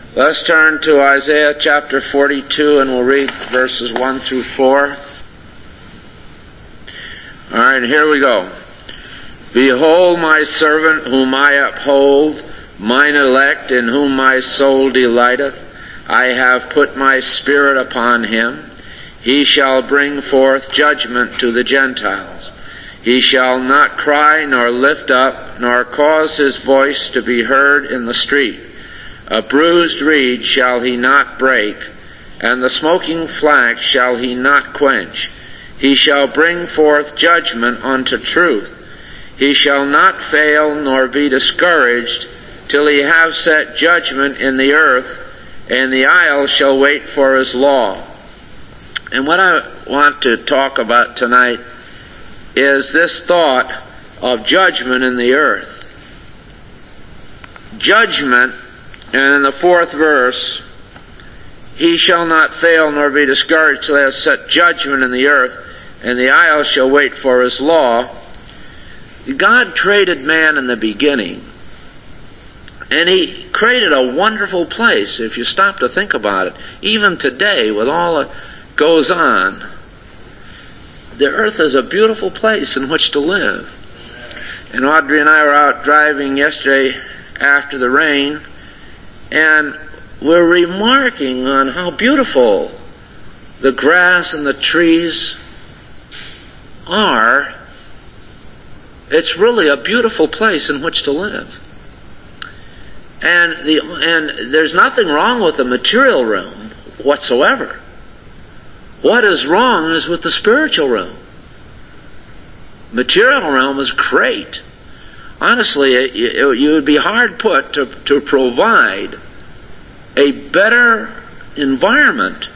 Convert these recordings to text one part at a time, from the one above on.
Let's turn to Isaiah chapter 42 and we'll read verses 1 through 4. Alright, here we go. Behold my servant whom I uphold, mine elect in whom my soul delighteth. I have put my spirit upon him. He shall bring forth judgment to the Gentiles. He shall not cry nor lift up, nor cause his voice to be heard in the street. A bruised reed shall he not break, and the smoking flax shall he not quench. He shall bring forth judgment unto truth. He shall not fail nor be discouraged till he have set judgment in the earth, and the isles shall wait for his law. And what I want to talk about tonight is this thought of judgment in the earth. Judgment, and in the 4th verse, he shall not fail nor be discouraged till he has set judgment in the earth, and the isles shall wait for his law. God created man in the beginning, and he created a wonderful place, if you stop to think about it. Even today, with all that goes on, the earth is a beautiful place in which to live. And Audrey and I were out driving yesterday after the rain, and we're remarking on how beautiful the grass and the trees are. It's really a beautiful place in which to live. And there's nothing wrong with the material realm whatsoever. What is wrong is with the spiritual realm. Material realm is great. Honestly, you would be hard put to provide a better environment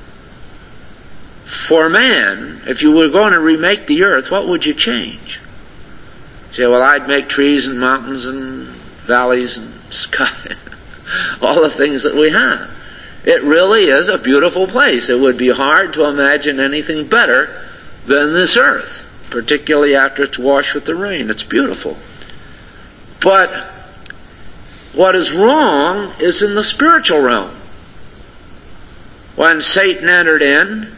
for man. If you were going to remake the earth, what would you change? You say, well, I'd make trees and mountains and valleys and sky, all the things that we have. It really is a beautiful place. It would be hard to imagine anything better than this earth, particularly after it's washed with the rain. It's beautiful. But what is wrong is in the spiritual realm. When Satan entered in,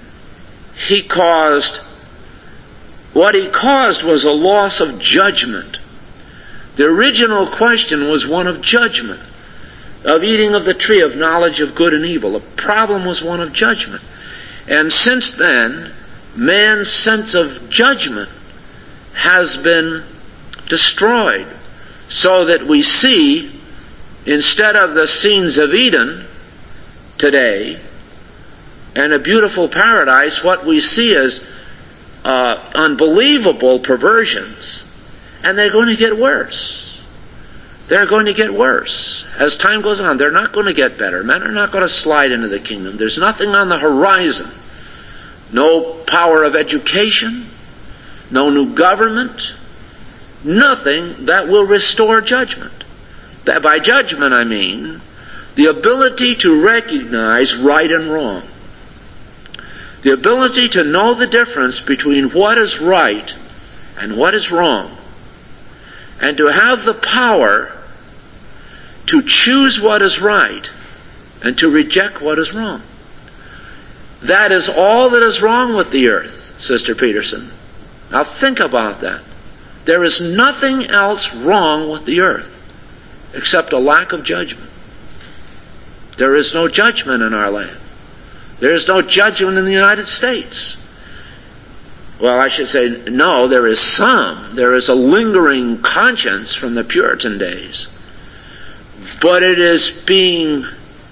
what he caused was a loss of judgment. The original question was one of judgment, of eating of the tree of knowledge of good and evil. The problem was one of judgment. And since then, man's sense of judgment has been destroyed, so that we see, instead of the scenes of Eden today and a beautiful paradise, what we see is unbelievable perversions. And they're going to get worse. They're going to get worse. As time goes on, they're not going to get better. Men are not going to slide into the kingdom. There's nothing on the horizon. No power of education, no new government, nothing that will restore judgment. By judgment, I mean the ability to recognize right and wrong. The ability to know the difference between what is right and what is wrong. And to have the power to choose what is right and to reject what is wrong. That is all that is wrong with the earth, Sister Peterson. Now think about that. There is nothing else wrong with the earth except a lack of judgment. There is no judgment in our land. There is no judgment in the United States. Well, I should say, no, there is some. There is a lingering conscience from the Puritan days. But it is being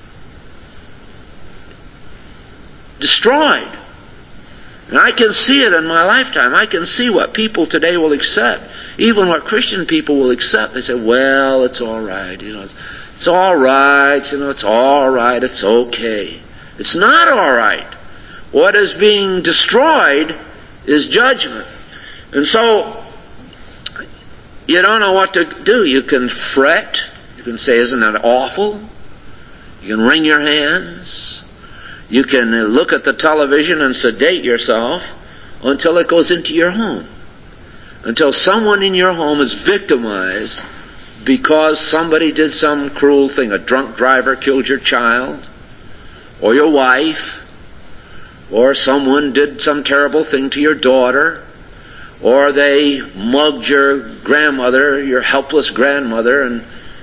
destroyed. And I can see it in my lifetime. I can see what people today will accept. Even what Christian people will accept. They say, well, it's all right. It's all right. It's all right. It's okay. It's not all right. What is being destroyed is judgment. And so, you don't know what to do. You can fret. You can say, isn't that awful? You can wring your hands. You can look at the television and sedate yourself until it goes into your home. Until someone in your home is victimized because somebody did some cruel thing. A drunk driver killed your child, or your wife, or someone did some terrible thing to your daughter, or they mugged your grandmother, your helpless grandmother, and,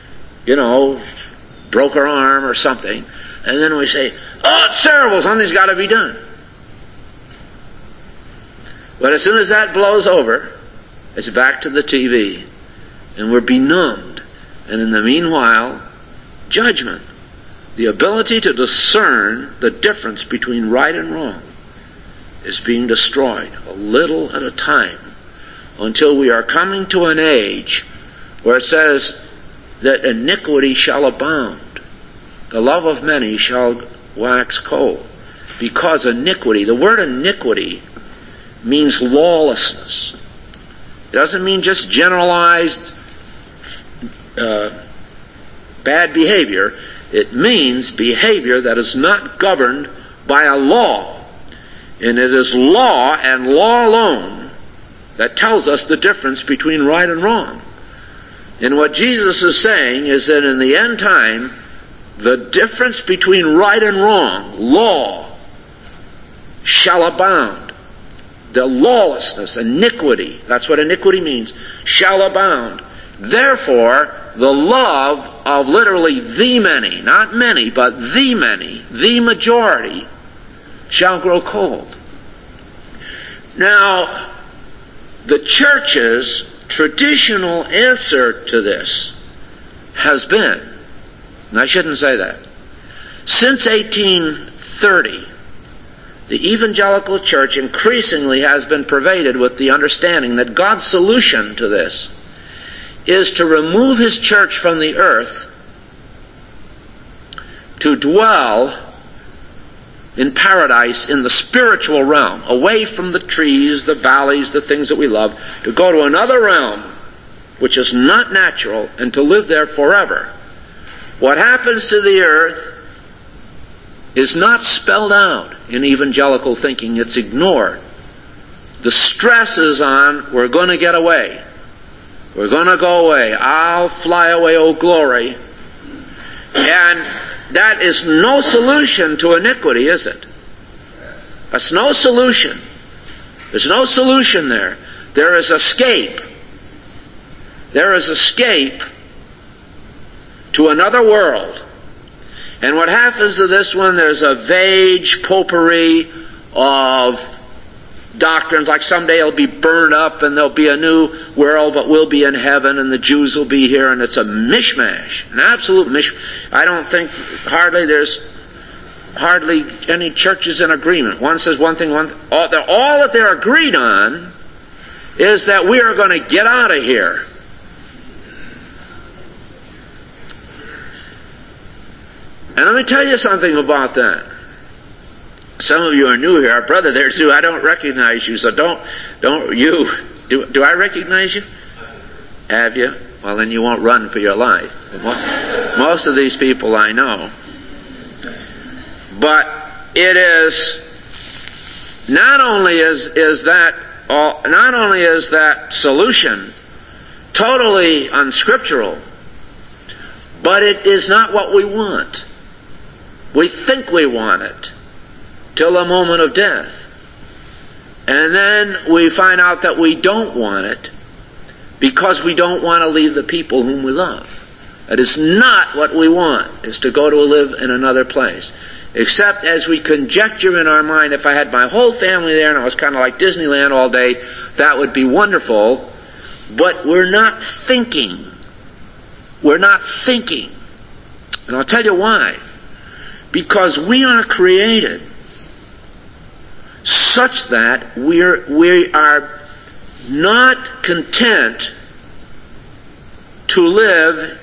broke her arm or something. And then we say, oh, it's terrible, something's got to be done. But as soon as that blows over, it's back to the TV. And we're benumbed. And in the meanwhile, judgment, the ability to discern the difference between right and wrong, is being destroyed a little at a time, until we are coming to an age where it says that iniquity shall abound. The love of many shall wax cold. Because iniquity, the word iniquity means lawlessness. It doesn't mean just generalized bad behavior. It means behavior that is not governed by a law. And it is law and law alone that tells us the difference between right and wrong. And what Jesus is saying is that in the end time, the difference between right and wrong, law, shall abound. The lawlessness, iniquity, that's what iniquity means, shall abound. Therefore, the love of literally the many, not many, but the many, the majority, shall grow cold. Now, the church's traditional answer to this has been, and I shouldn't say that, since 1830, the evangelical church increasingly has been pervaded with the understanding that God's solution to this is to remove His church from the earth to dwell in paradise in the spiritual realm, away from the trees, the valleys, the things that we love, to go to another realm which is not natural and to live there forever. What happens to the earth is not spelled out in evangelical thinking. It's ignored. The stress is on, we're going to get away. We're going to go away. I'll fly away, oh glory. And that is no solution to iniquity, is it? That's no solution. There's no solution there. There is escape. There is escape to another world. And what happens to this one, there's a vague potpourri of doctrines, like someday it'll be burned up and there'll be a new world, but we'll be in heaven and the Jews will be here, and it's a mishmash, an absolute mishmash. I don't think there's hardly any churches in agreement. One says one thing, all that they're agreed on is that we are going to get out of here. And let me tell you something about that. Some of you are new here. Our brother there too. I don't recognize you, so don't you. Do I recognize you? Have you? Well, then you won't run for your life. Most of these people I know. But it is not only is that solution totally unscriptural, but it is not what we want. We think we want it till the moment of death. And then we find out that we don't want it because we don't want to leave the people whom we love. That is not what we want, is to go to live in another place. Except as we conjecture in our mind, if I had my whole family there and I was kind of like Disneyland all day, that would be wonderful. But we're not thinking. We're not thinking. And I'll tell you why. Because we are created such that we are not content to live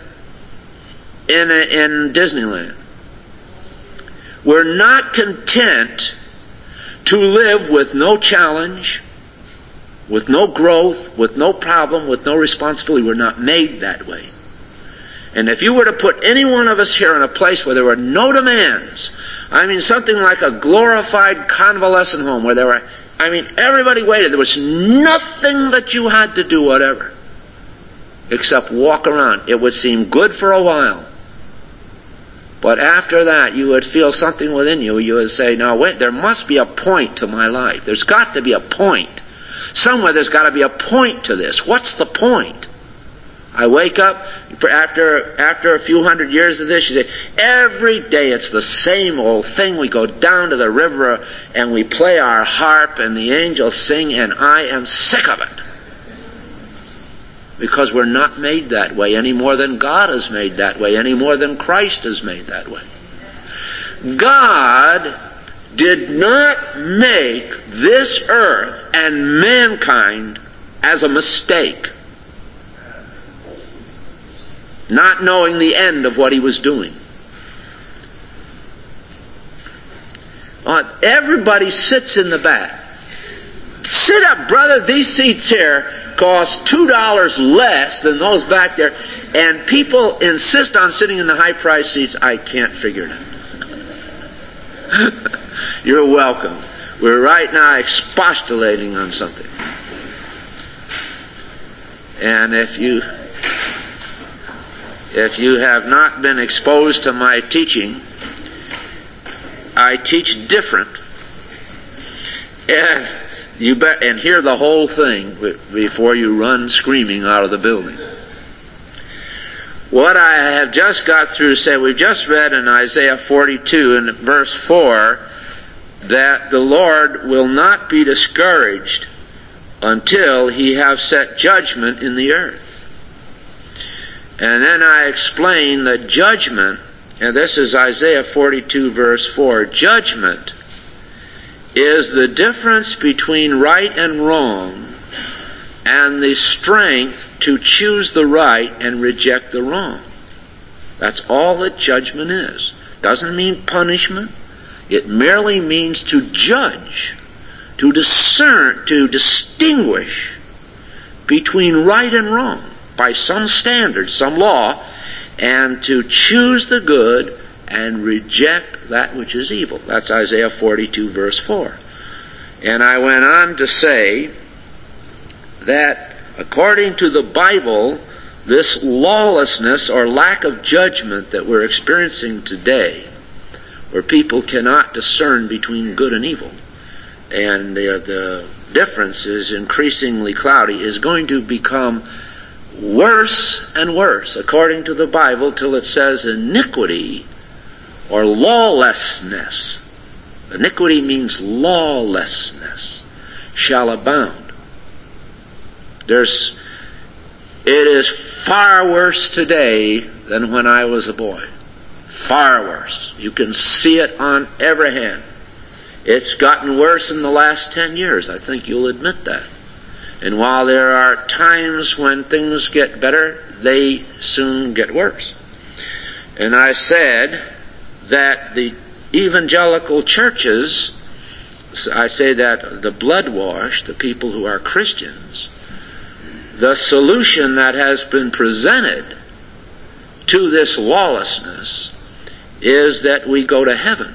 in Disneyland. We're not content to live with no challenge, with no growth, with no problem, with no responsibility. We're not made that way. And if you were to put any one of us here in a place where there were no demands, I mean something like a glorified convalescent home where everybody waited. There was nothing that you had to do, whatever. except walk around. It would seem good for a while. But after that, you would feel something within you. You would say, now wait, there must be a point to my life. There's got to be a point. Somewhere there's got to be a point to this. What's the point? I wake up, after a few hundred years of this, you say, every day it's the same old thing. We go down to the river and we play our harp and the angels sing, and I am sick of it. Because we're not made that way any more than God is made that way, any more than Christ is made that way. God did not make this earth and mankind as a mistake, not knowing the end of what he was doing. Everybody sits in the back. Sit up, brother. These seats here cost $2 less than those back there, and people insist on sitting in the high-priced seats. I can't figure it out. You're welcome. We're right now expostulating on something. And if you have not been exposed to my teaching, I teach different. And you bet, and hear the whole thing before you run screaming out of the building. What I have just got through say, we've just read in Isaiah 42 in verse 4 that the Lord will not be discouraged until he have set judgment in the earth. And then I explain that judgment, and this is Isaiah 42 verse 4, judgment is the difference between right and wrong and the strength to choose the right and reject the wrong. That's all that judgment is. Doesn't mean punishment. It merely means to judge, to discern, to distinguish between right and wrong by some standard, some law, and to choose the good and reject that which is evil. That's Isaiah 42 verse 4. And I went on to say that according to the Bible, this lawlessness or lack of judgment that we're experiencing today, where people cannot discern between good and evil, and the difference is increasingly cloudy, is going to become worse and worse according to the Bible till it says iniquity or lawlessness. Iniquity means lawlessness shall abound. It is far worse today than when I was a boy. Far worse. You can see it on every hand. It's gotten worse in the last 10 years. I think you'll admit that. And while there are times when things get better, they soon get worse. And I said that the evangelical churches, I say that the blood-washed, the people who are Christians, the solution that has been presented to this lawlessness is that we go to heaven,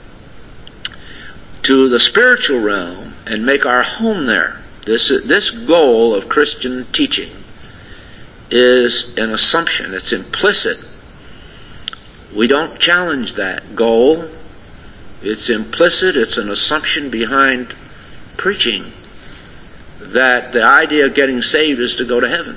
to the spiritual realm, and make our home there. This goal of Christian teaching is an assumption. It's implicit. We don't challenge that goal. It's implicit. It's an assumption behind preaching that the idea of getting saved is to go to heaven.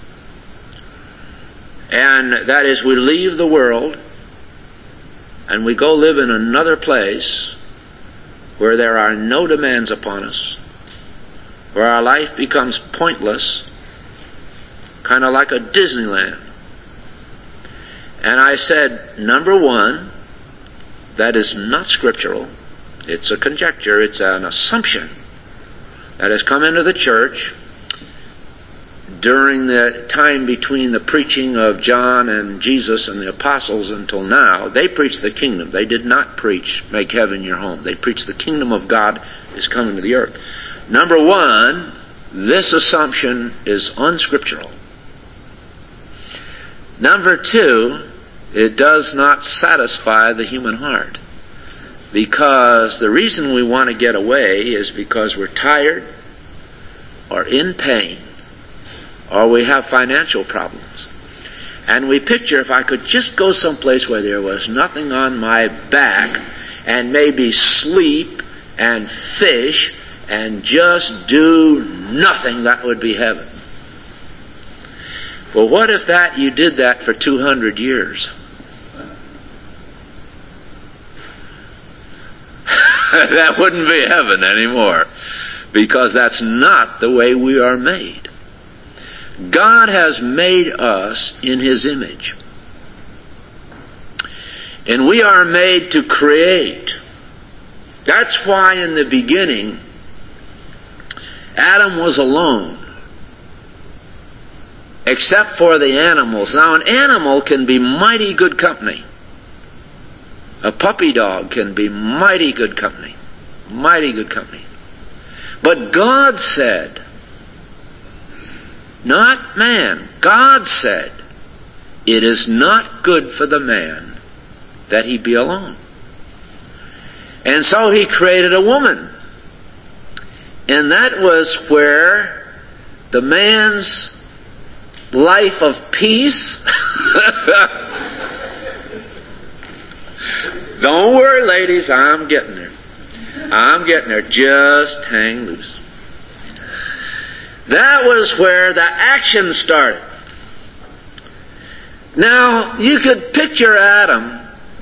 And that is, we leave the world and we go live in another place where there are no demands upon us, where our life becomes pointless, kind of like a Disneyland. And I said, number one, that is not scriptural. It's a conjecture. It's an assumption that has come into the church during the time between the preaching of John and Jesus and the apostles until now. They preached the kingdom. They did not preach, make heaven your home. They preached the kingdom of God is coming to the earth. Number one, this assumption is unscriptural. Number two, it does not satisfy the human heart. Because the reason we want to get away is because we're tired or in pain or we have financial problems. And we picture, if I could just go someplace where there was nothing on my back, and maybe sleep and fish and just do nothing, that would be heaven. Well, what if you did that for 200 years? That wouldn't be heaven anymore, because that's not the way we are made. God has made us in His image. And we are made to create. That's why in the beginning, Adam was alone, except for the animals. Now, an animal can be mighty good company. A puppy dog can be mighty good company. Mighty good company. But God said, not man, God said, it is not good for the man that he be alone. And so He created a woman. And that was where the man's life of peace. Don't worry, ladies, I'm getting there. I'm getting there. Just hang loose. That was where the action started. Now, you could picture Adam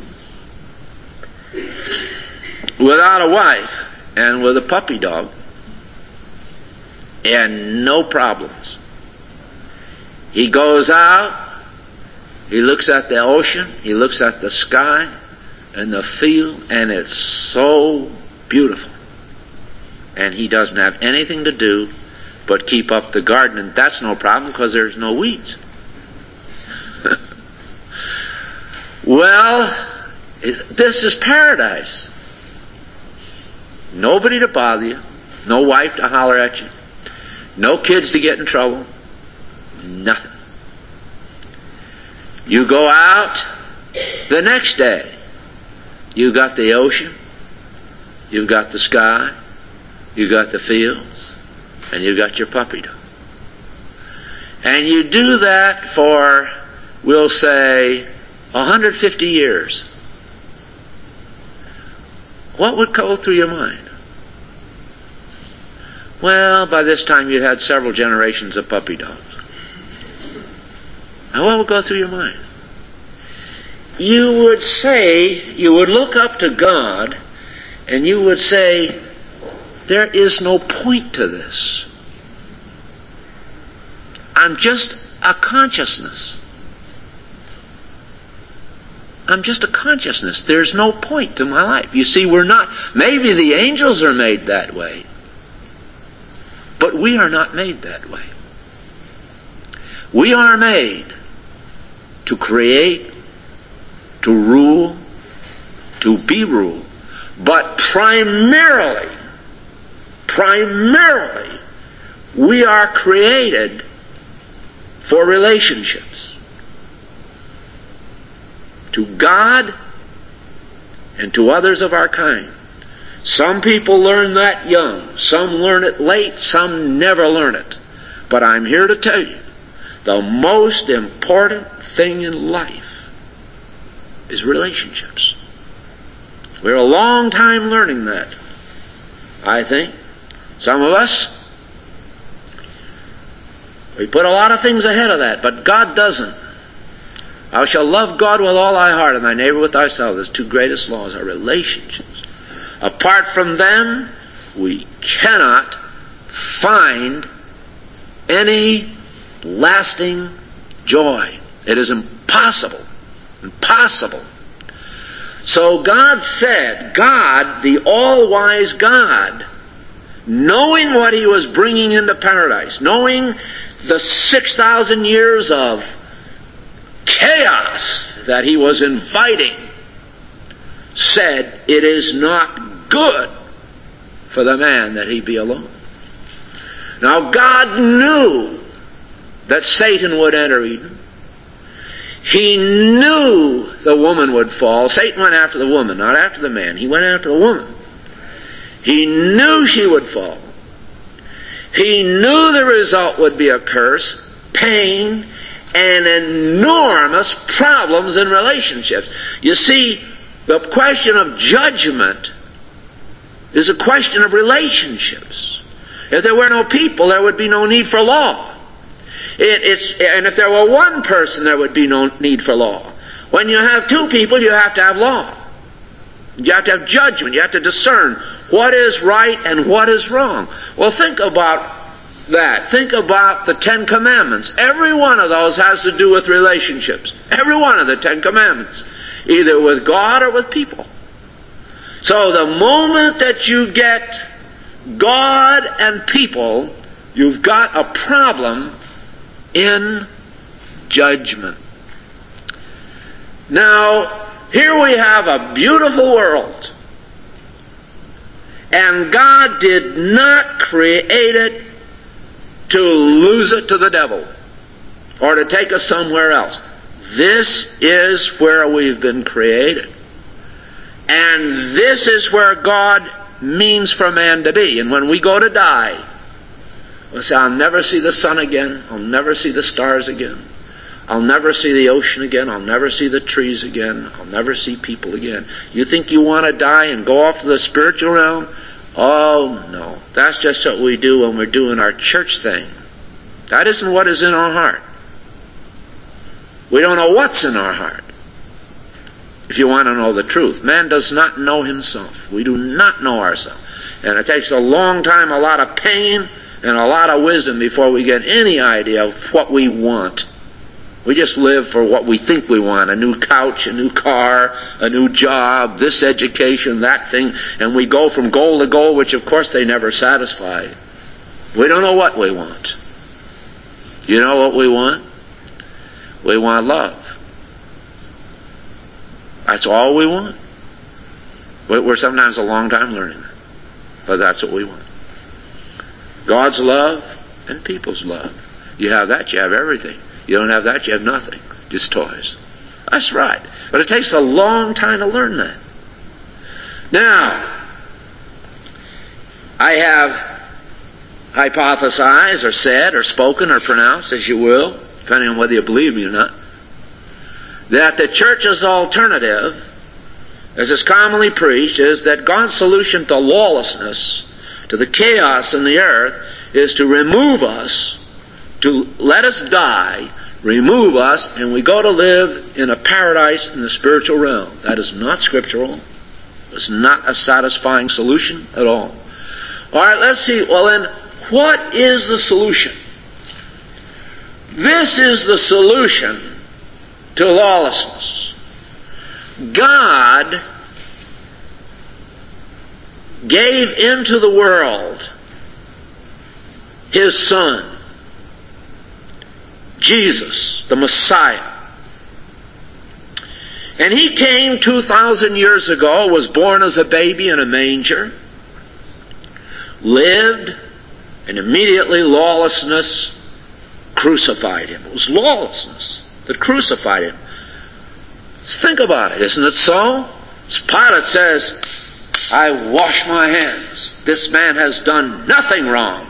without a wife and with a puppy dog, and no problems. He goes out, he looks at the ocean, he looks at the sky and the field, and it's so beautiful. And he doesn't have anything to do but keep up the garden, and that's no problem because there's no weeds. Well, this is paradise. Nobody to bother you, no wife to holler at you, no kids to get in trouble, nothing. You go out the next day, you got the ocean, you've got the sky, you got the fields, and you got your puppy dog. And you do that for, we'll say, 150 years. What would go through your mind? Well, by this time you'd had several generations of puppy dogs. And what would go through your mind? You would say, you would look up to God, and you would say, there is no point to this. I'm just a consciousness. I'm just a consciousness. There's no point to my life. You see, we're not, maybe the angels are made that way, but we are not made that way. We are made to create, to rule, to be ruled, but primarily, we are created for relationships. To God and to others of our kind. Some people learn that young, some learn it late, some never learn it. But I'm here to tell you, the most important thing in life is relationships. We're a long time learning that, I think. Some of us, we put a lot of things ahead of that, but God doesn't. Thou shalt love God with all thy heart and thy neighbor with thyself. Those two greatest laws are relationships. Apart from them, we cannot find any lasting joy. It is impossible. Impossible. So God said, God, the all-wise God, knowing what He was bringing into paradise, knowing the 6,000 years of chaos that He was inviting, said, it is not good for the man that he be alone. Now God knew that Satan would enter Eden. He knew the woman would fall. Satan went after the woman, not after the man. He went after the woman. He knew she would fall. He knew the result would be a curse. pain, and enormous problems in relationships. You see, the question of judgment is a question of relationships. If there were no people, there would be no need for law. And if there were one person, there would be no need for law. When you have two people, you have to have law. You have to have judgment. You have to discern what is right and what is wrong. Well, think about that. Think about the Ten Commandments. Every one of those has to do with relationships. Every one of the Ten Commandments. Either with God or with people. So the moment that you get God and people, you've got a problem in judgment. Now, here we have a beautiful world. And God did not create it to lose it to the devil or to take us somewhere else. This is where we've been created. And this is where God means for man to be. And when we go to die, we'll say, I'll never see the sun again. I'll never see the stars again. I'll never see the ocean again. I'll never see the trees again. I'll never see people again. You think you want to die and go off to the spiritual realm? Oh, no. That's just what we do when we're doing our church thing. That isn't what is in our heart. We don't know what's in our heart. If you want to know the truth. Man does not know himself. We do not know ourselves. And it takes a long time, a lot of pain, and a lot of wisdom before we get any idea of what we want. We just live for what we think we want. A new couch, a new car, a new job, this education, that thing. And we go from goal to goal, which of course they never satisfy. We don't know what we want. You know what we want? We want love. That's all we want. We're sometimes a long time learning that. But that's what we want. God's love and people's love. You have that, you have everything. You don't have that, you have nothing. Just toys. That's right. But it takes a long time to learn that. Now, I have hypothesized or said or spoken or pronounced, as you will, depending on whether you believe me or not, that the church's alternative, as is commonly preached, is that God's solution to lawlessness, to the chaos in the earth, is to remove us, to let us die, remove us, and we go to live in a paradise in the spiritual realm. That is not scriptural. It's not a satisfying solution at all. All right, let's see. Well then, what is the solution? This is the solution to lawlessness. God gave into the world His Son, Jesus, the Messiah. And He came 2,000 years ago, was born as a baby in a manger, lived, and immediately lawlessness crucified Him. It was lawlessness that crucified Him. Let's think about it. Isn't it so? As Pilate says, I wash my hands. This man has done nothing wrong.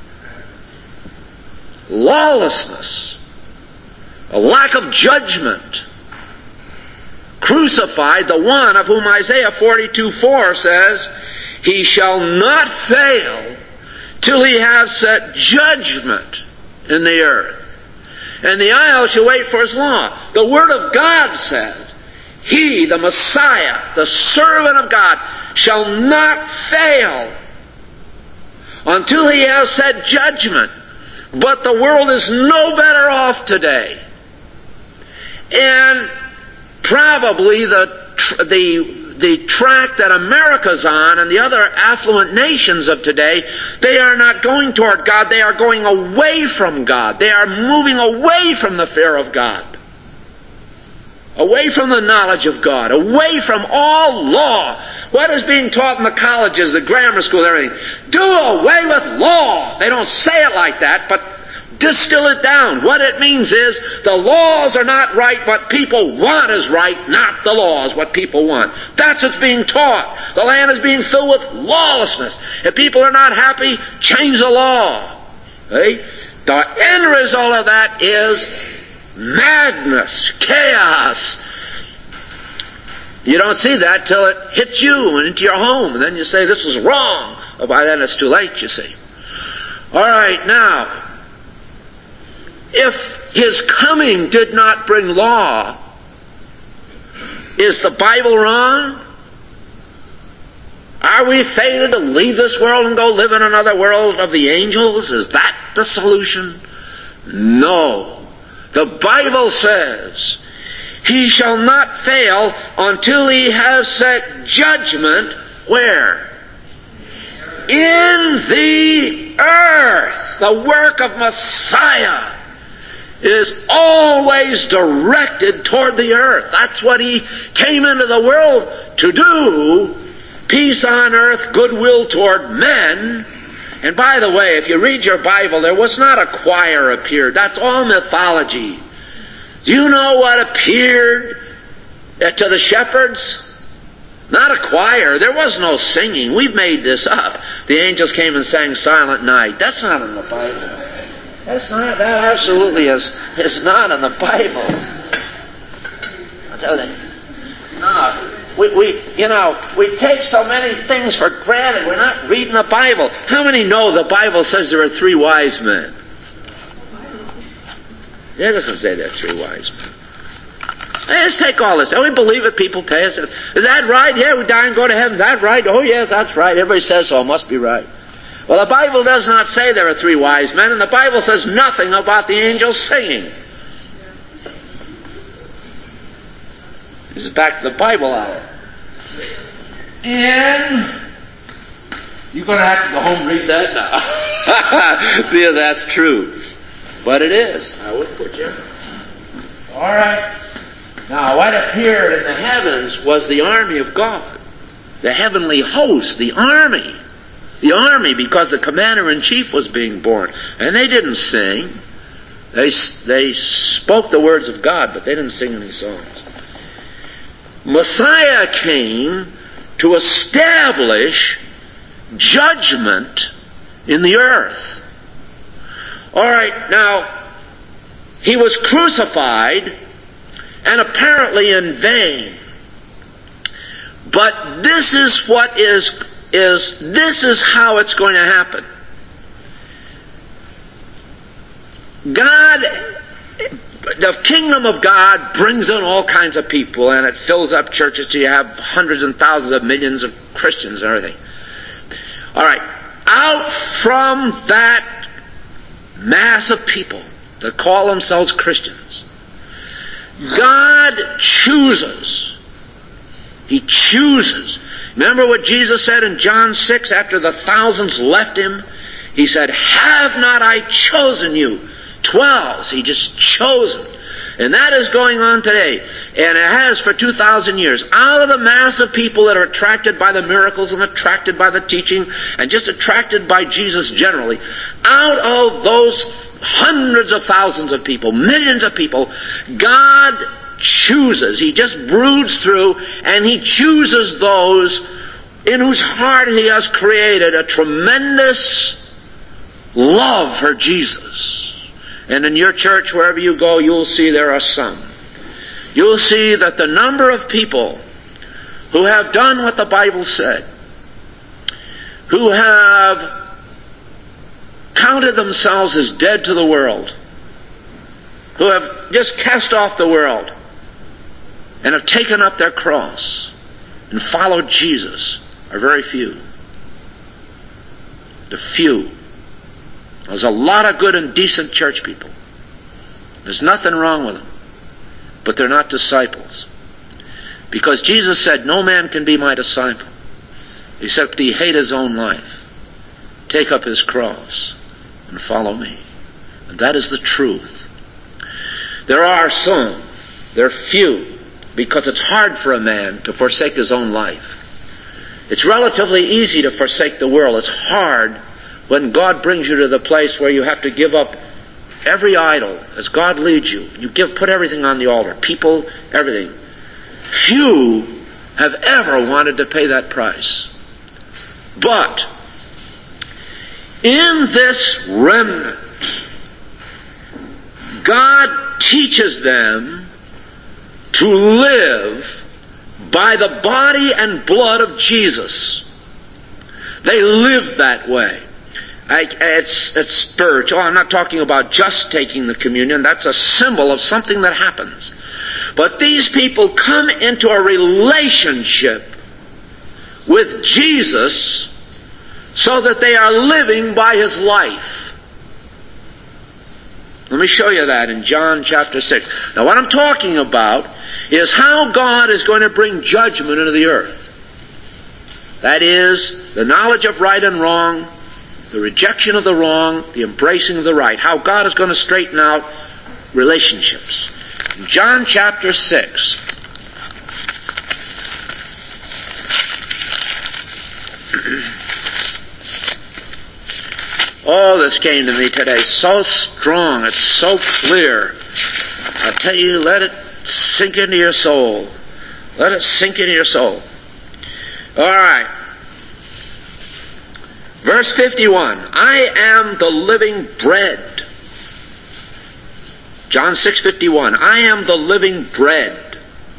Lawlessness, a lack of judgment, crucified the one of whom Isaiah 42:4 says, He shall not fail till He have set judgment in the earth. And the isle shall wait for His law. The Word of God says, He, the Messiah, the servant of God, shall not fail until He has set judgment. But the world is no better off today. And probably the track that America's on and the other affluent nations of today, they are not going toward God. They are going away from God. They are moving away from the fear of God. Away from the knowledge of God. Away from all law. What is being taught in the colleges, the grammar school, everything? Do away with law. They don't say it like that, but distill it down. What it means is the laws are not right. What people want is right, not the laws, what people want. That's what's being taught. The land is being filled with lawlessness. If people are not happy, change the law. Okay? The end result of that is madness, chaos. You don't see that till it hits you and into your home, and then you say, this is wrong. Well, by then it's too late, you see. All right, now, if his coming did not bring law, is the Bible wrong? Are we fated to leave this world and go live in another world of the angels? Is that the solution? No. The Bible says, he shall not fail until he has set judgment where? In the earth. The work of Messiah is always directed toward the earth. That's what he came into the world to do. Peace on earth, goodwill toward men. And by the way, if you read your Bible, there was not a choir appeared. That's all mythology. Do you know what appeared to the shepherds? Not a choir. There was no singing. We've made this up. The angels came and sang Silent Night. That's not in the Bible. That absolutely is not in the Bible. I'll tell you. No. We take so many things for granted. We're not reading the Bible. How many know the Bible says there are 3 wise men? It doesn't say there are 3 wise men. Let's take all this. Don't we believe it? People tell us, is that right? Yeah, we die and go to heaven. Is that right? Oh, yes, that's right. Everybody says so. It must be right. Well, the Bible does not say there are 3 wise men, and the Bible says nothing about the angels singing. This is back to the Bible hour. And you're going to have to go home and read that now. See if that's true. But it is. I would put you. All right. Now, what appeared in the heavens was the army of God. The heavenly host, the army. The army, because the commander-in-chief was being born. And they didn't sing. They spoke the words of God, but they didn't sing any songs. Messiah came to establish judgment in the earth. All right, now, he was crucified, and apparently in vain. But this is what this is how it's going to happen. God, the kingdom of God brings in all kinds of people, and it fills up churches till you have hundreds and thousands of millions of Christians and everything. All right, out from that mass of people that call themselves Christians, God chooses. He chooses. Remember what Jesus said in John 6 after the thousands left him? He said, have not I chosen you? 12. He just chosen. And that is going on today. And it has for 2,000 years. Out of the mass of people that are attracted by the miracles and attracted by the teaching and just attracted by Jesus generally, out of those hundreds of thousands of people, millions of people, God chooses. He just broods through and he chooses those in whose heart he has created a tremendous love for Jesus. And in your church, wherever you go, you'll see there are some. You'll see that the number of people who have done what the Bible said, who have counted themselves as dead to the world, who have just cast off the world and have taken up their cross and followed Jesus, are very few. The few. There's a lot of good and decent church people. There's nothing wrong with them. But they're not disciples. Because Jesus said, no man can be my disciple except he hate his own life, take up his cross, and follow me. And that is the truth. There are some, they're few, because it's hard for a man to forsake his own life. It's relatively easy to forsake the world. It's hard when God brings you to the place where you have to give up every idol as God leads you. You put everything on the altar. People, everything. Few have ever wanted to pay that price. But in this remnant God teaches them to live by the body and blood of Jesus. They live that way. It's spiritual. I'm not talking about just taking the communion. That's a symbol of something that happens. But these people come into a relationship with Jesus so that they are living by His life. Let me show you that in John chapter 6. Now what I'm talking about is how God is going to bring judgment into the earth. That is, the knowledge of right and wrong, the rejection of the wrong, the embracing of the right. How God is going to straighten out relationships. In John chapter 6. Oh, this came to me today so strong. It's so clear. I tell you, let it sink into your soul. Let it sink into your soul. All right. Verse 51. I am the living bread. John 6:51. I am the living bread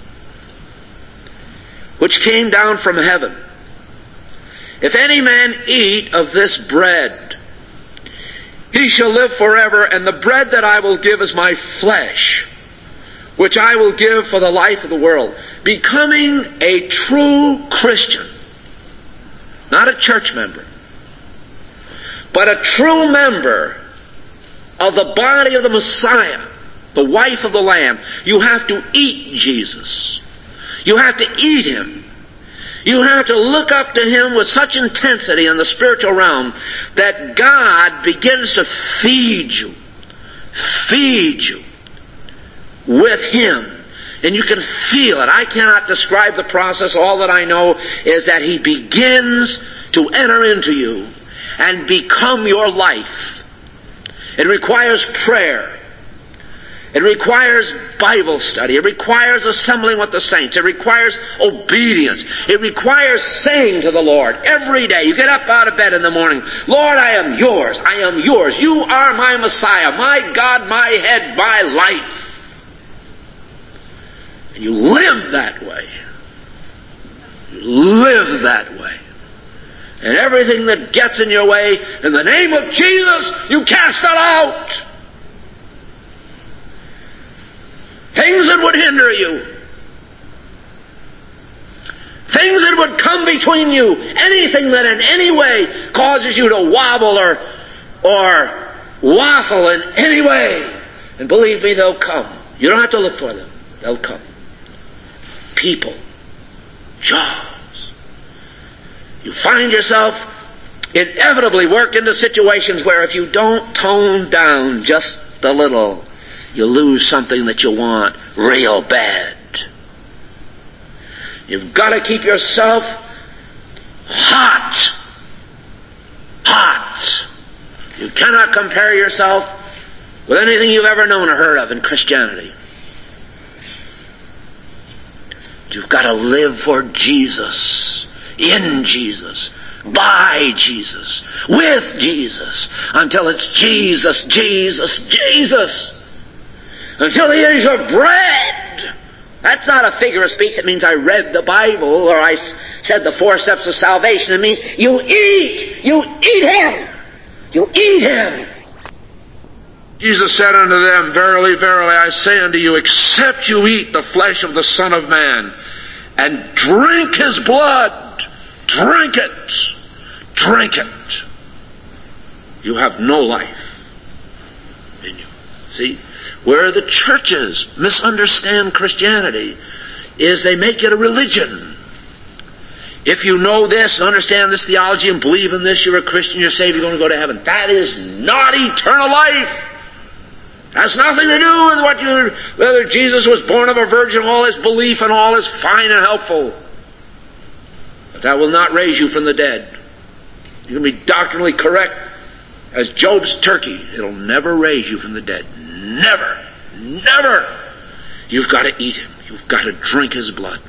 which came down from heaven. If any man eat of this bread, he shall live forever, and the bread that I will give is my flesh, which I will give for the life of the world. Becoming a true Christian, not a church member, but a true member of the body of the Messiah, the wife of the Lamb, you have to eat Jesus. You have to eat Him. You have to look up to Him with such intensity in the spiritual realm that God begins to feed you with Him. And you can feel it. I cannot describe the process. All that I know is that He begins to enter into you and become your life. It requires prayer. It requires Bible study. It requires assembling with the saints. It requires obedience. It requires saying to the Lord every day. You get up out of bed in the morning, Lord, I am yours. I am yours. You are my Messiah, my God, my head, my life. And you live that way. You live that way. And everything that gets in your way, in the name of Jesus, you cast it out. Things that would hinder you. Things that would come between you. Anything that in any way causes you to wobble or waffle in any way. And believe me, they'll come. You don't have to look for them. They'll come. People. Jobs. You find yourself inevitably worked into situations where if you don't tone down just a little, you lose something that you want real bad. You've got to keep yourself hot. Hot. You cannot compare yourself with anything you've ever known or heard of in Christianity. You've got to live for Jesus, in Jesus, by Jesus, with Jesus, until it's Jesus, Jesus, Jesus. Until He is your bread. That's not a figure of speech. It means I read the Bible or I said the 4 steps of salvation. It means you eat. You eat Him. You eat Him. Jesus said unto them, Verily, verily, I say unto you, except you eat the flesh of the Son of Man and drink His blood, drink it, you have no life in you. See? Where the churches misunderstand Christianity is they make it a religion. If you know this, understand this theology, and believe in this, you're a Christian, you're saved, you're going to go to heaven. That is not eternal life. Has nothing to do with whether Jesus was born of a virgin, all His belief and all is fine and helpful. But that will not raise you from the dead. You can be doctrinally correct as Job's turkey. It'll never raise you from the dead. Never. Never. You've got to eat Him. You've got to drink His blood.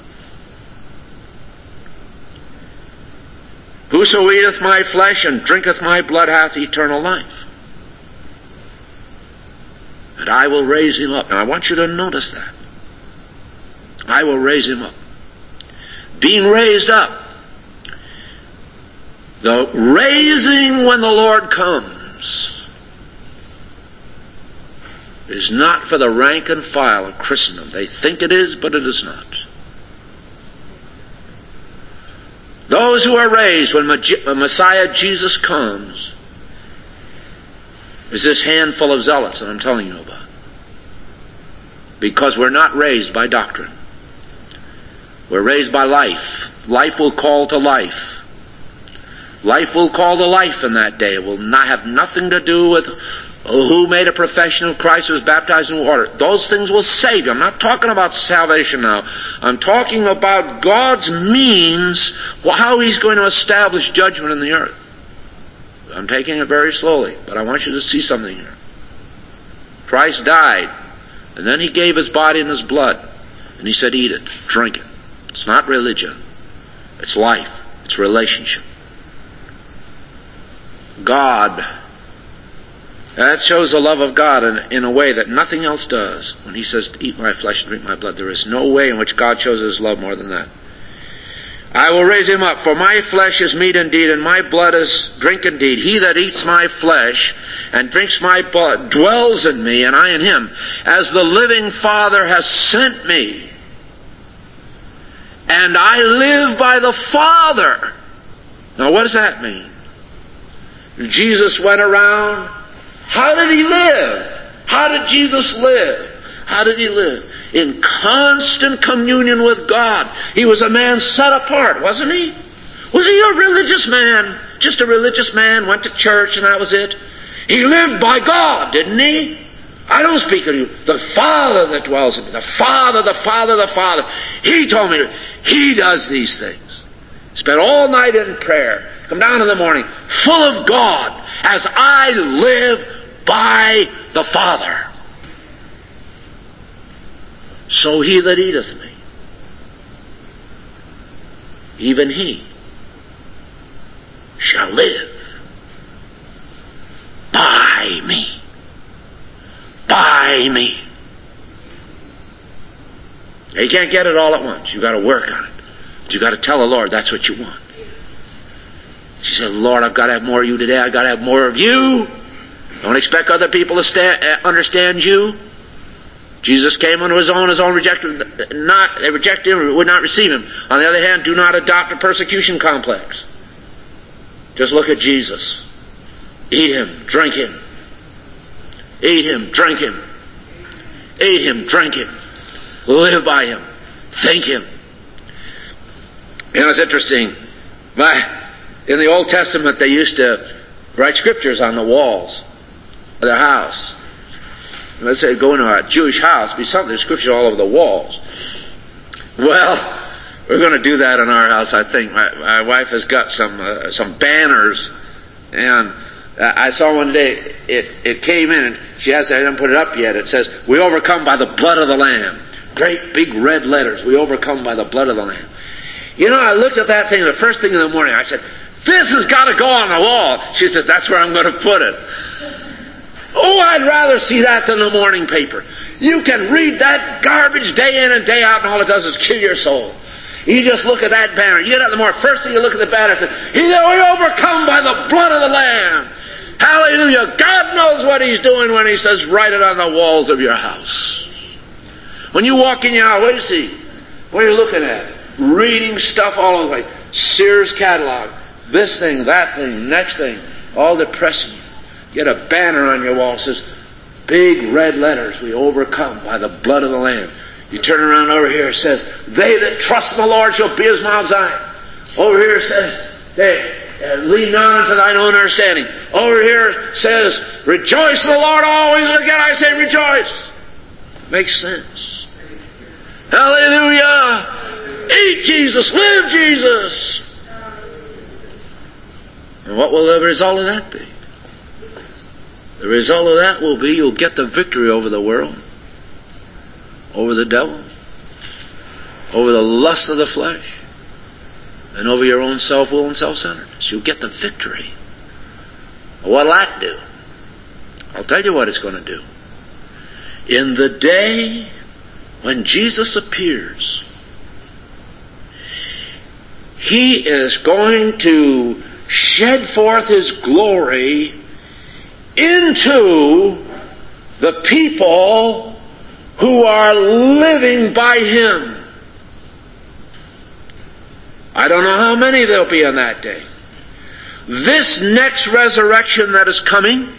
Whoso eateth my flesh and drinketh my blood hath eternal life. And I will raise him up. Now I want you to notice that. I will raise him up. Being raised up. The raising when the Lord comes is not for the rank and file of Christendom. They think it is, but it is not. Those who are raised when Messiah Jesus comes is this handful of zealots that I'm telling you about. Because we're not raised by doctrine. We're raised by life. Life will call to life. Life will call to life in that day. It will not have nothing to do with who made a profession of Christ, who was baptized in water. Those things will save you. I'm not talking about salvation now. I'm talking about God's means, how He's going to establish judgment in the earth. I'm taking it very slowly, but I want you to see something here. Christ died, and then He gave His body and His blood, and He said, eat it, drink it. It's not religion. It's life. It's relationship. God, that shows the love of God in a way that nothing else does. When He says, eat my flesh and drink my blood, there is no way in which God shows His love more than that. I will raise him up, for my flesh is meat indeed, and my blood is drink indeed. He that eats my flesh and drinks my blood dwells in me, and I in him, as the living Father has sent me. And I live by the Father. Now what does that mean? Jesus went around. How did He live? How did Jesus live? How did He live? In constant communion with God. He was a man set apart, wasn't he? Was he a religious man? Just a religious man, went to church and that was it? He lived by God, didn't he? I don't speak of you. The Father that dwells in me. The Father, the Father, the Father. He told me, He does these things. Spent all night in prayer. Come down in the morning, full of God, as I live by the Father. So he that eateth me, even he shall live by me. By me. Now, you can't get it all at once. You've got to work on it. But you've got to tell the Lord that's what you want. She said, Lord, I've got to have more of you today. I've got to have more of you. Don't expect other people to understand you. Jesus came unto his own rejected him. They rejected him, would not receive him. On the other hand, do not adopt a persecution complex. Just look at Jesus. Eat him, drink him. Eat him, drink him. Eat him, drink him. Live by him. Think him. You know, it's interesting. In the Old Testament, they used to write scriptures on the walls of their house. Let's say go into a Jewish house, be something, there's scripture all over the walls. Well, we're going to do that in our house, I think. My wife has got some banners, and I saw one day, it came in, and she hasn't, I haven't put it up yet. It says, we overcome by the blood of the Lamb. Great big red letters, we overcome by the blood of the Lamb. You know, I looked at that thing the first thing in the morning, I said, this has got to go on the wall. She says, that's where I'm going to put it. Oh, I'd rather see that than the morning paper. You can read that garbage day in and day out, and all it does is kill your soul. You just look at that banner. You get out the morning, first thing you look at the banner, it says, we overcome by the blood of the Lamb. Hallelujah. God knows what He's doing when He says, write it on the walls of your house. When you walk in your house, what do you see? What are you looking at? Reading stuff all over the place. Sears catalog. This thing, that thing, next thing. All depressing. Get a banner on your wall that says, big red letters, we overcome by the blood of the Lamb. You turn around over here, it says, they that trust in the Lord shall be as Mount Zion. Over here it says, hey, lean not unto thine own understanding. Over here it says, rejoice in the Lord always, and again I say rejoice. Makes sense. Hallelujah! Eat Jesus, live Jesus! And what will the result of that be? The result of that will be you'll get the victory over the world, over the devil, over the lust of the flesh, and over your own self-will and self-centeredness. You'll get the victory. What'll that do? I'll tell you what it's going to do. in the day when Jesus appears, He is going to shed forth His glory into the people who are living by Him. I don't know how many there'll be on that day. This next resurrection that is coming,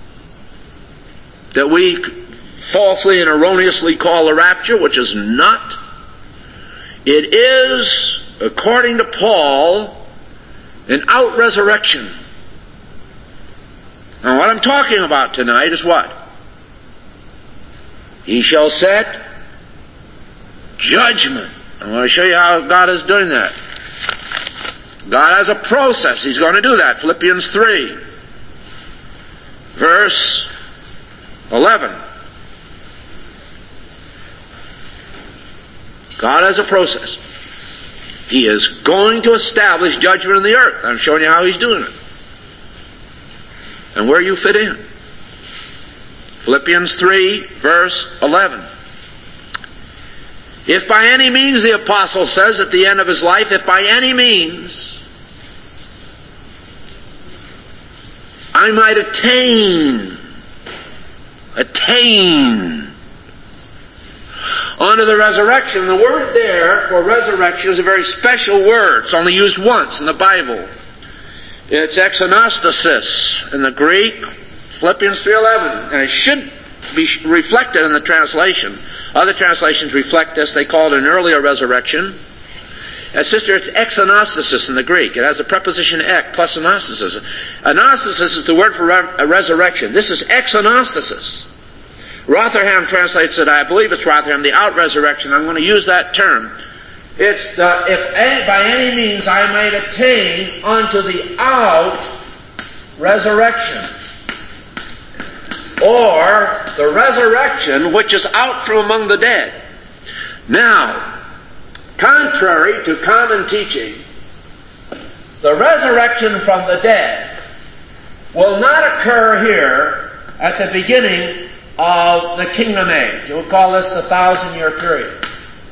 that we falsely and erroneously call the rapture, which is not, it is, according to Paul, an out-resurrection. Now what I'm talking about tonight is what? He shall set judgment. I want to show you how God is doing that. God has a process. He's going to do that. Philippians 3, verse 11. God has a process. He is going to establish judgment in the earth. I'm showing you how He's doing it. And where you fit in. Philippians 3, verse 11. If by any means, the apostle says at the end of his life, if by any means I might attain unto the resurrection. The word there for resurrection is a very special word. It's only used once in the Bible. It's exanastasis in the Greek, Philippians 3:11, and it should be reflected in the translation. Other translations reflect this. They call it an earlier resurrection. Sister, it's exanastasis in the Greek. It has a preposition ek plus anastasis. Anastasis is the word for resurrection. This is exanastasis. Rotherham translates it, I believe it's Rotherham, the out-resurrection. I'm going to use that term. It's if by any means I might attain unto the out-resurrection. Or the resurrection which is out from among the dead. Now, contrary to common teaching, the resurrection from the dead will not occur here at the beginning of the kingdom age. We'll call this the 1,000-year period.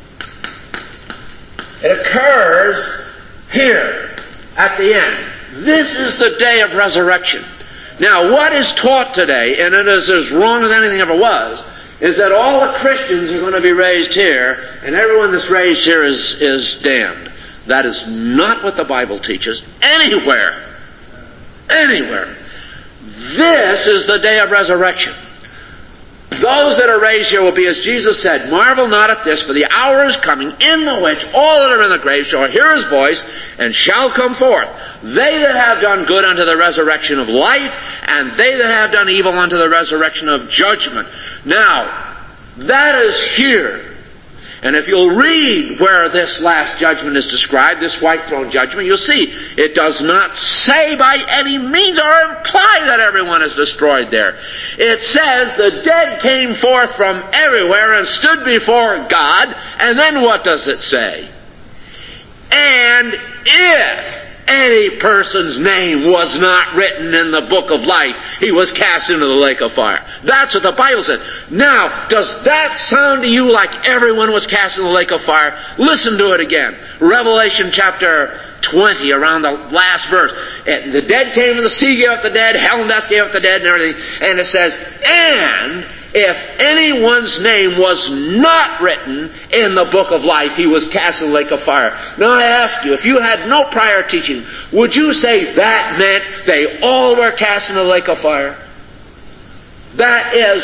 It occurs here at the end. This is the day of resurrection. Now, what is taught today, and it is as wrong as anything ever was, is that all the Christians are going to be raised here, and everyone that's raised here is damned. That is not what the Bible teaches anywhere. Anywhere. This is the day of resurrection. Those that are raised here will be, as Jesus said, marvel not at this, for the hour is coming in the which all that are in the grave shall hear His voice and shall come forth. They that have done good unto the resurrection of life, and they that have done evil unto the resurrection of judgment. Now, that is here. And if you'll read where this last judgment is described, this white throne judgment, you'll see it does not say by any means or imply that everyone is destroyed there. It says the dead came forth from everywhere and stood before God, and then what does it say? And if any person's name was not written in the book of life, he was cast into the lake of fire. That's what the Bible says. Now, does that sound to you like everyone was cast in the lake of fire? Listen to it again. Revelation chapter 20, around the last verse. The dead came to the sea, gave up the dead, hell and death gave up the dead and everything. And it says, and if anyone's name was not written in the book of life, he was cast in the lake of fire. Now I ask you, if you had no prior teaching, would you say that meant they all were cast in the lake of fire? That is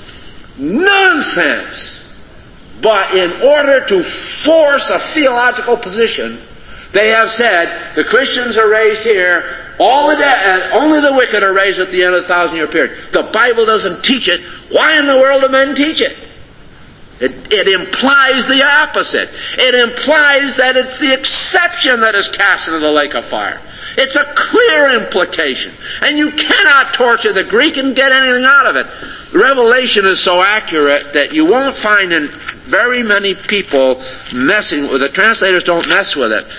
nonsense. But in order to force a theological position, they have said the Christians are raised here, all the dead, only the wicked are raised at the end of the 1,000-year period. The Bible doesn't teach it. Why in the world do men teach it? It implies the opposite. It implies that it's the exception that is cast into the lake of fire. It's a clear implication. And you cannot torture the Greek and get anything out of it. Revelation is so accurate that you won't find in very many people messing with it. Translators don't mess with it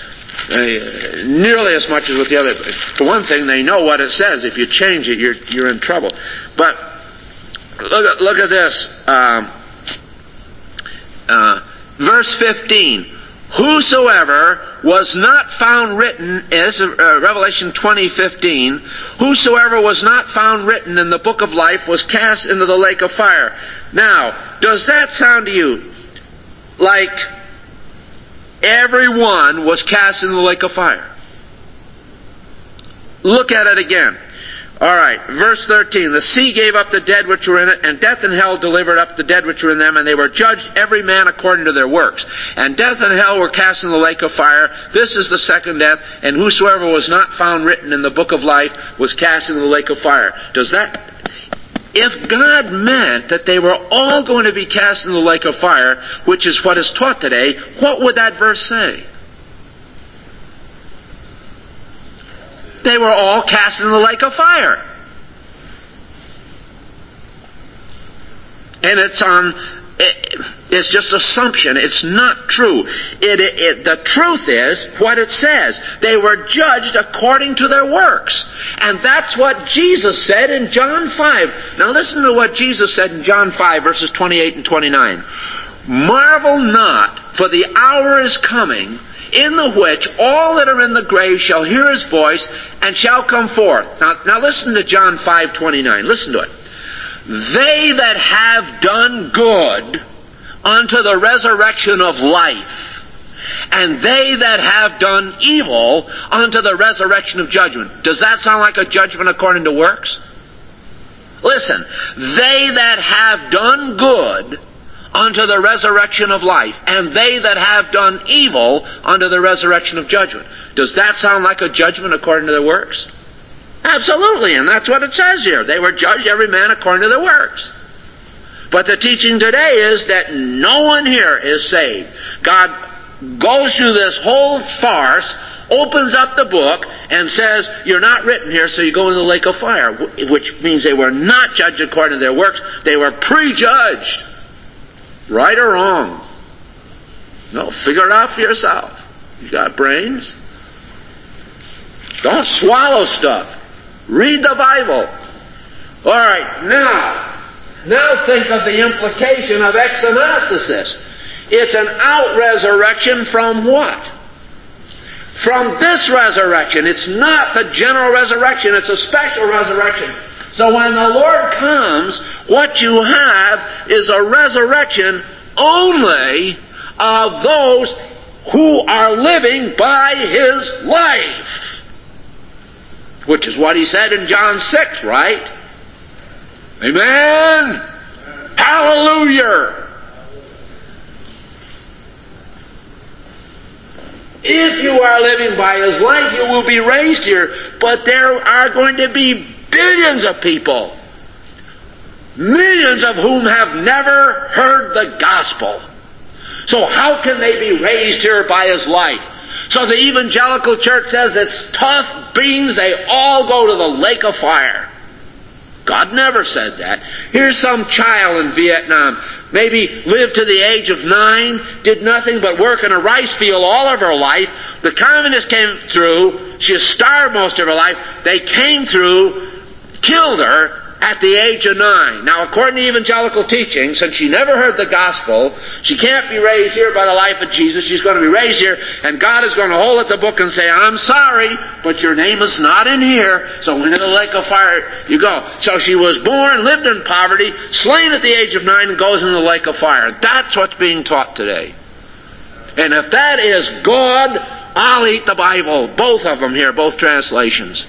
nearly as much as with the other. For one thing, they know what it says. If you change it, you're in trouble. But Look at this. Verse 15. Whosoever was not found written, as Revelation 20:15, whosoever was not found written in the book of life was cast into the lake of fire. Now, does that sound to you like everyone was cast into the lake of fire? Look at it again. All right, verse 13. The sea gave up the dead which were in it, and death and hell delivered up the dead which were in them, and they were judged every man according to their works. And death and hell were cast in the lake of fire. This is the second death, and whosoever was not found written in the book of life was cast into the lake of fire. Does that... If God meant that they were all going to be cast in the lake of fire, which is what is taught today, what would that verse say? They were all cast in the lake of fire. And it's just assumption. It's not true. The truth is what it says. They were judged according to their works. And that's what Jesus said in John 5. Now listen to what Jesus said in John 5, verses 28 and 29. Marvel not, for the hour is coming, in the which all that are in the grave shall hear his voice, and shall come forth. Now listen to John 5:29. Listen to it. They that have done good unto the resurrection of life, and they that have done evil unto the resurrection of judgment. Does that sound like a judgment according to works? Listen, they that have done good unto the resurrection of life, and they that have done evil unto the resurrection of judgment. Does that sound like a judgment according to their works? Absolutely, and that's what it says here. They were judged every man according to their works. But the teaching today is that no one here is saved. God goes through this whole farce, opens up the book, and says, you're not written here, so you go in the lake of fire, which means they were not judged according to their works. They were prejudged. Right or wrong? No, figure it out for yourself. You got brains? Don't swallow stuff. Read the Bible. All right, now think of the implication of exanastasis. It's an out-resurrection from what? From this resurrection. It's not the general resurrection. It's a special resurrection. So when the Lord comes, what you have is a resurrection only of those who are living by His life. Which is what He said in John 6, right? Amen? Hallelujah! If you are living by His life, you will be raised here. But there are going to be billions of people, millions of whom have never heard the gospel. So how can they be raised here by His life? So the evangelical church says it's tough beans, they all go to the lake of fire. God never said that. Here's some child in Vietnam, maybe lived to the age of 9, did nothing but work in a rice field all of her life. The communists came through, she was starved most of her life. They came through, killed her at the age of 9. Now, according to evangelical teaching, since she never heard the gospel, she can't be raised here by the life of Jesus. She's going to be raised here, and God is going to hold up the book and say, I'm sorry, but your name is not in here, so into the lake of fire you go. So she was born, lived in poverty, slain at the age of 9, and goes into the lake of fire. That's what's being taught today. And if that is God, I'll eat the Bible. Both of them here, both translations.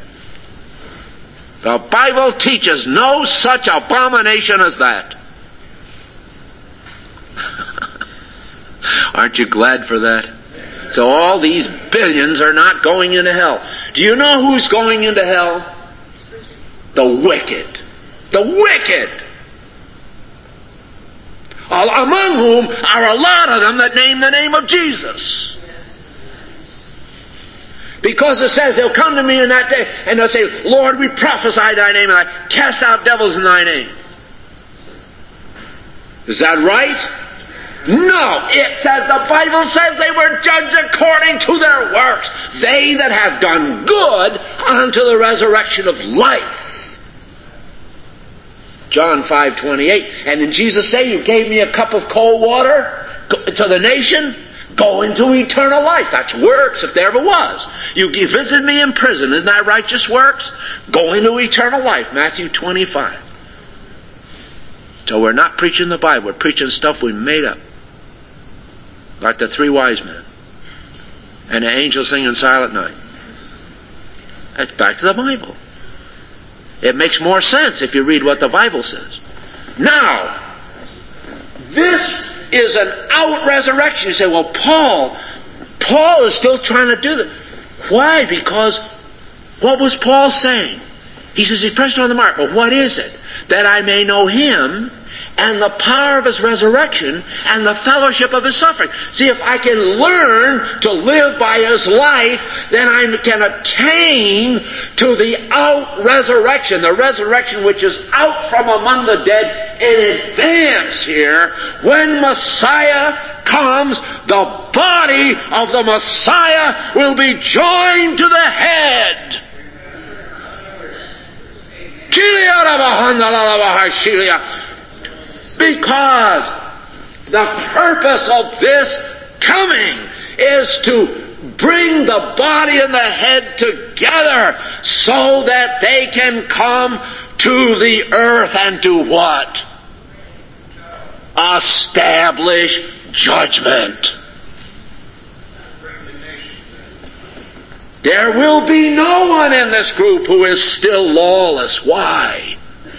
The Bible teaches no such abomination as that. Aren't you glad for that? So all these billions are not going into hell. Do you know who's going into hell? The wicked. The wicked. Among whom are a lot of them that name the name of Jesus. Because it says they'll come to me in that day and they'll say, Lord, we prophesy thy name and I cast out devils in thy name. Is that right? No, it says, the Bible says they were judged according to their works. They that have done good unto the resurrection of life. John 5:28. And did Jesus say, you gave me a cup of cold water to the nation? Go into eternal life. That's works, if there ever was. You visited me in prison. Isn't that righteous works? Go into eternal life. Matthew 25. So we're not preaching the Bible. We're preaching stuff we made up. Like the three wise men. And the angels singing Silent Night. That's back to the Bible. It makes more sense if you read what the Bible says. Now, this is an out resurrection. You say, well, Paul is still trying to do that. Why? Because what was Paul saying? He says, he pressed on the mark. But what is it? That I may know him and the power of his resurrection and the fellowship of his suffering. See, if I can learn to live by his life, then I can attain to the out resurrection, the resurrection which is out from among the dead in advance here. When Messiah comes, the body of the Messiah will be joined to the head. Because the purpose of this coming is to bring the body and the head together so that they can come to the earth and do what? Establish judgment. There will be no one in this group who is still lawless. Why?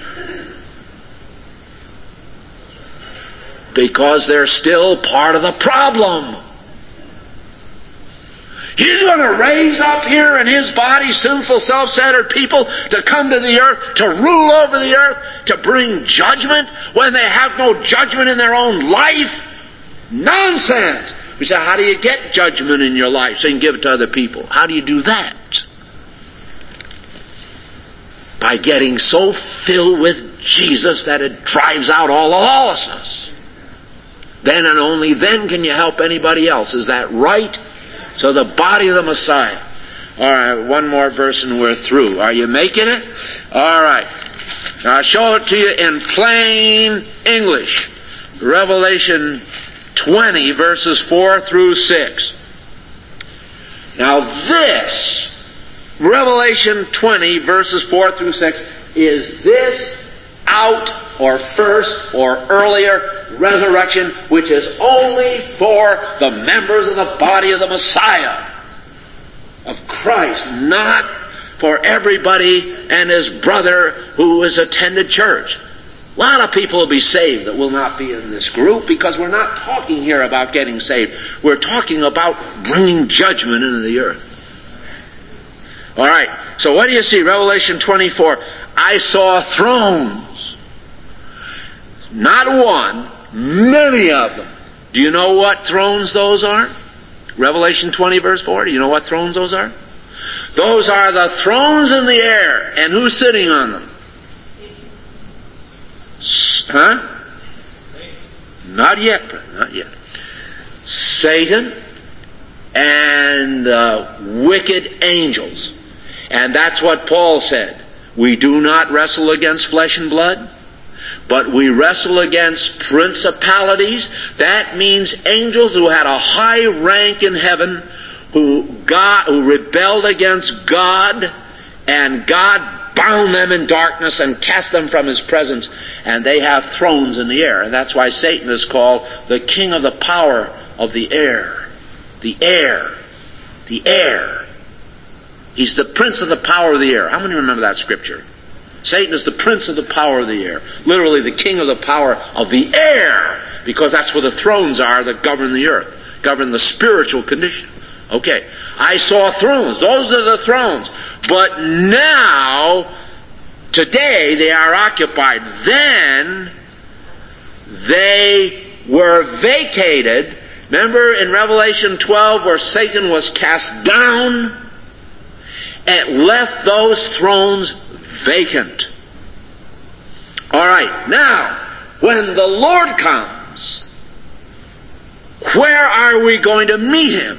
Because they're still part of the problem. He's going to raise up here in his body sinful, self-centered people to come to the earth, to rule over the earth, to bring judgment when they have no judgment in their own life? Nonsense! We say, how do you get judgment in your life so you can give it to other people? How do you do that? By getting so filled with Jesus that it drives out all the lawlessness. Then and only then can you help anybody else. Is that right? So the body of the Messiah. All right, one more verse and we're through. Are you making it? All right. Now I'll show it to you in plain English. Revelation 20, verses 4 through 6. Now this, Revelation 20, verses 4 through 6, is this out or first or earlier resurrection, which is only for the members of the body of the Messiah, of Christ, not for everybody and his brother who has attended church. A lot of people will be saved that will not be in this group, because we're not talking here about getting saved. We're talking about bringing judgment into the earth. All right, so what do you see? Revelation 24. I saw thrones. Not one, many of them. Do you know what thrones those are? Revelation 20, verse 4. Do you know what thrones those are? Those are the thrones in the air. And who's sitting on them? Huh? Not yet, brother, not yet. Satan and wicked angels. And that's what Paul said. We do not wrestle against flesh and blood, but we wrestle against principalities. That means angels who had a high rank in heaven, who rebelled against God, and God bound them in darkness and cast them from his presence, and they have thrones in the air. And that's why Satan is called the king of the power of the air. The air. The air. He's the prince of the power of the air. How many remember that scripture? Satan is the prince of the power of the air. Literally the king of the power of the air, because that's where the thrones are that govern the earth, govern the spiritual condition. Okay, I saw thrones. Those are the thrones. But now, today, they are occupied. Then, they were vacated. Remember in Revelation 12 where Satan was cast down and left those thrones vacant. All right, now, when the Lord comes, where are we going to meet him?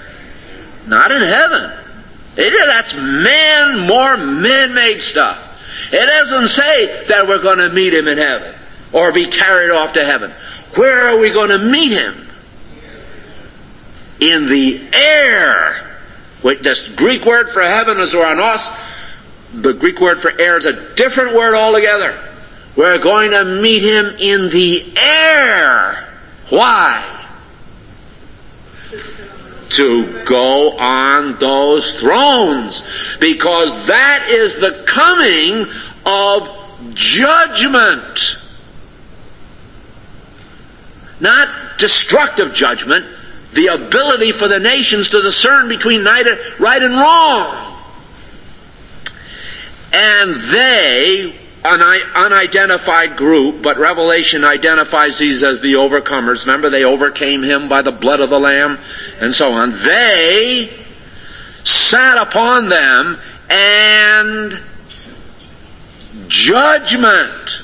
Not in heaven. That's more man-made stuff. It doesn't say that we're going to meet him in heaven or be carried off to heaven. Where are we going to meet him? In the air. This Greek word for heaven is uranos. The Greek word for air is a different word altogether. We're going to meet him in the air. Why? To go on those thrones. Because that is the coming of judgment. Not destructive judgment. The ability for the nations to discern between right and wrong. And they, an unidentified group, but Revelation identifies these as the overcomers. Remember, they overcame him by the blood of the Lamb and so on. They sat upon them, and judgment.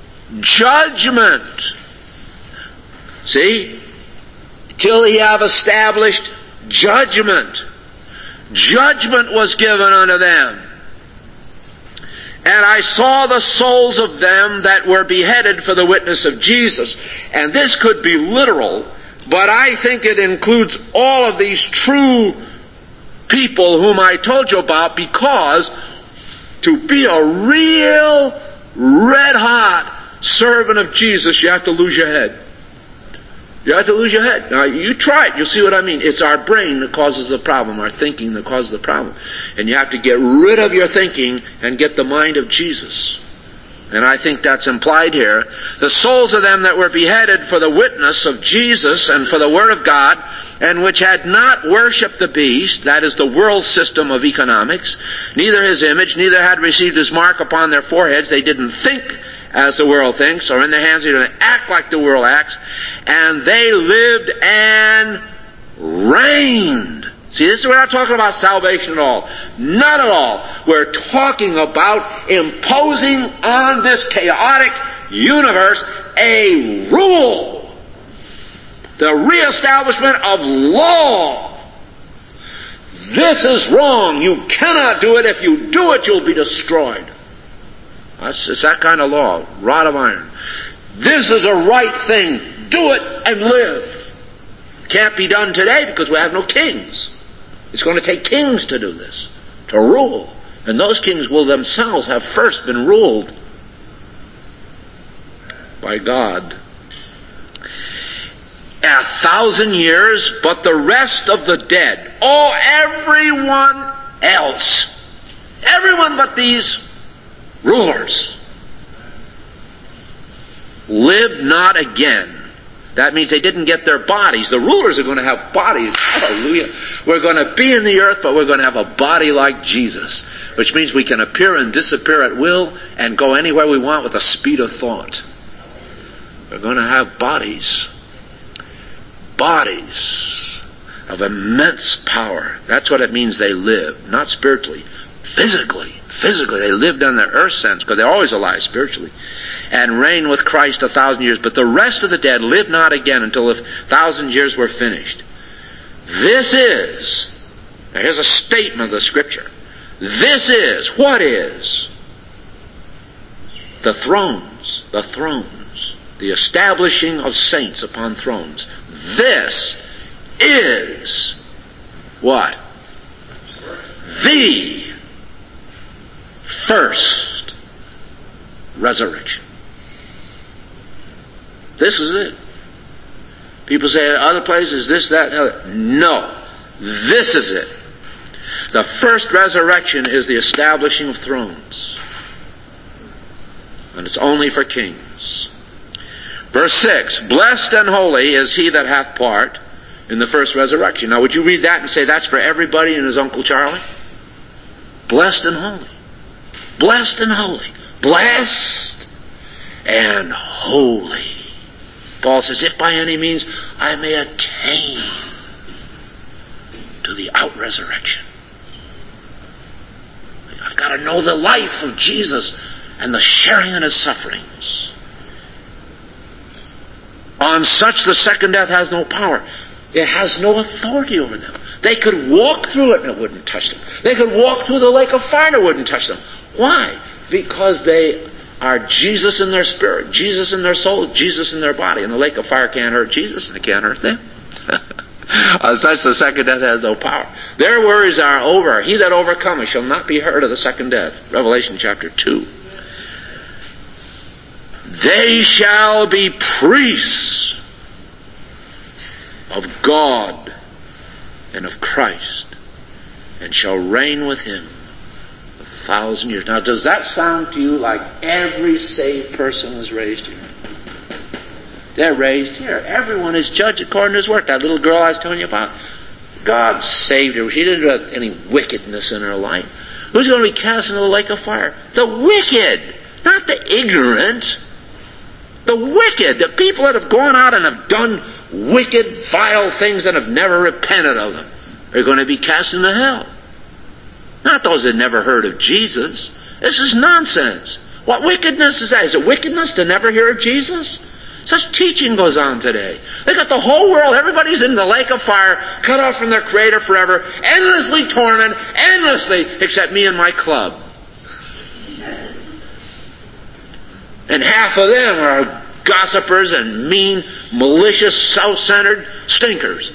See? Till he have established judgment. Judgment was given unto them. And I saw the souls of them that were beheaded for the witness of Jesus. And this could be literal, but I think it includes all of these true people whom I told you about, because to be a real red-hot servant of Jesus, you have to lose your head. You have to lose your head. Now, you try it. You'll see what I mean. It's our brain that causes the problem, our thinking that causes the problem. And you have to get rid of your thinking and get the mind of Jesus. And I think that's implied here. The souls of them that were beheaded for the witness of Jesus and for the Word of God, and which had not worshipped the beast, that is the world system of economics, neither his image, neither had received his mark upon their foreheads. They didn't think as the world thinks, or in their hands they didn't act like the world acts, and they lived and reigned. See, this is we're not talking about salvation at all. Not at all. We're talking about imposing on this chaotic universe a rule. The reestablishment of law. This is wrong. You cannot do it. If you do it, you'll be destroyed. It's that kind of law. Rod of iron. This is a right thing. Do it and live. Can't be done today because we have no kings. It's going to take kings to do this, to rule. And those kings will themselves have first been ruled by God. 1,000 years, but the rest of the dead, everyone else, everyone but these rulers, lived not again. That means they didn't get their bodies. The rulers are going to have bodies. Hallelujah. We're going to be in the earth, but we're going to have a body like Jesus. Which means we can appear and disappear at will and go anywhere we want with the speed of thought. We're going to have bodies. Bodies of immense power. That's what it means they live. Not spiritually. Physically. Physically. They lived in their earth sense because they're always alive spiritually. And reign with Christ 1,000 years. But the rest of the dead lived not again until 1,000 years were finished. This is, now here's a statement of the Scripture. This is, what is? The thrones. The thrones. The establishing of saints upon thrones. This is what? The first resurrection. This is it. People say other places, this, that, and other. No. This is it. The first resurrection is the establishing of thrones. And it's only for kings. Verse 6, blessed and holy is he that hath part in the first resurrection. Now would you read that and say that's for everybody and his Uncle Charlie? Blessed and holy. Blessed and holy. Blessed and holy. Paul says, if by any means I may attain to the out-resurrection. I've got to know the life of Jesus and the sharing in his sufferings. On such the second death has no power. It has no authority over them. They could walk through it and it wouldn't touch them. They could walk through the lake of fire and it wouldn't touch them. Why? Because they are Jesus in their spirit, Jesus in their soul, Jesus in their body. And the lake of fire can't hurt Jesus, and it can't hurt them. On such the second death has no power. Their worries are over. He that overcometh shall not be hurt of the second death. Revelation chapter 2. They shall be priests of God and of Christ, and shall reign with him 1,000 years. Now, does that sound to you like every saved person was raised here? They're raised here. Everyone is judged according to his work. That little girl I was telling you about, God saved her. She didn't have any wickedness in her life. Who's going to be cast into the lake of fire? The wicked, not the ignorant. The wicked, the people that have gone out and have done wicked, vile things and have never repented of them, are going to be cast into hell. Not those that never heard of Jesus. This is nonsense. What wickedness is that? Is it wickedness to never hear of Jesus? Such teaching goes on today. They got the whole world, everybody's in the lake of fire, cut off from their Creator forever, endlessly tormented, endlessly, except me and my club. And half of them are gossipers and mean, malicious, self-centered stinkers.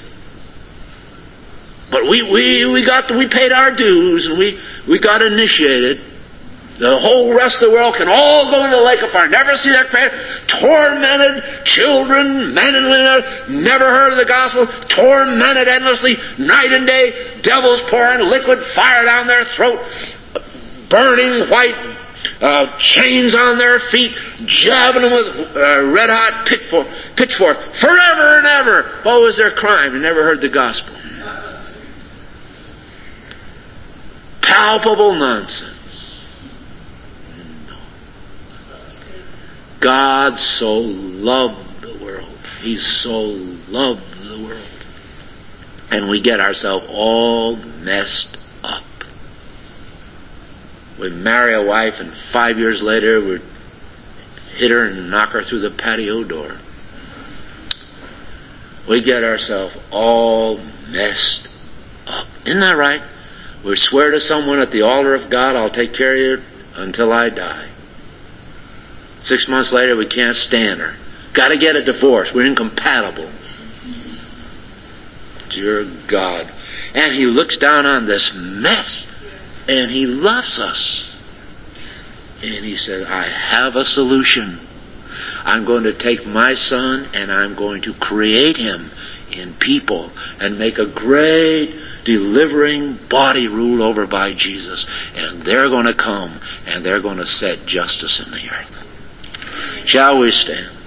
But we paid our dues and we got initiated. The whole rest of the world can all go into the lake of fire. Never see their Creator. Tormented children, men and women, never heard of the gospel. Tormented endlessly, night and day. Devils pouring liquid fire down their throat. Burning white chains on their feet. Jabbing them with red-hot pitchfork. Forever and ever. What was their crime? They never heard the gospel. Palpable nonsense. God so loved the world. He so loved the world. And we get ourselves all messed up. We marry a wife and 5 years later we hit her and knock her through the patio door. We get ourselves all messed up. Isn't that right? We swear to someone at the altar of God, I'll take care of you until I die. 6 months later, we can't stand her. Got to get a divorce. We're incompatible. Dear God. And He looks down on this mess. And He loves us. And He said, I have a solution. I'm going to take my Son and I'm going to create Him in people and make a great delivering body ruled over by Jesus. And they're going to come and they're going to set justice in the earth. Shall we stand?